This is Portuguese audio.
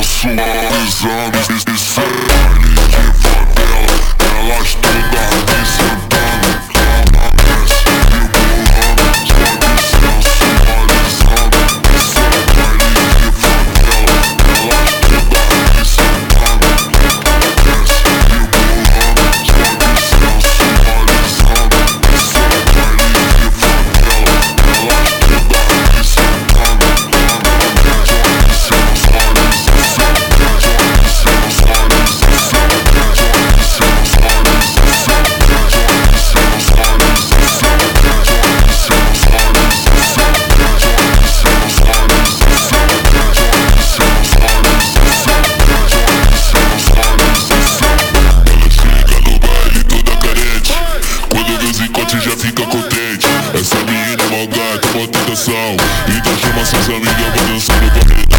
sensualizando esse baile de favela. Elas todas me sentando, desce e bolando, só de sensualizando esse baile de favela. Elas todas me sentando, desce e bolando, só de sensualizando esse baile de favela. Elas todas me sentando, já fica contente. Essa menina é mó gata, bota atenção. Então chama suas amigas pra dançar no parede.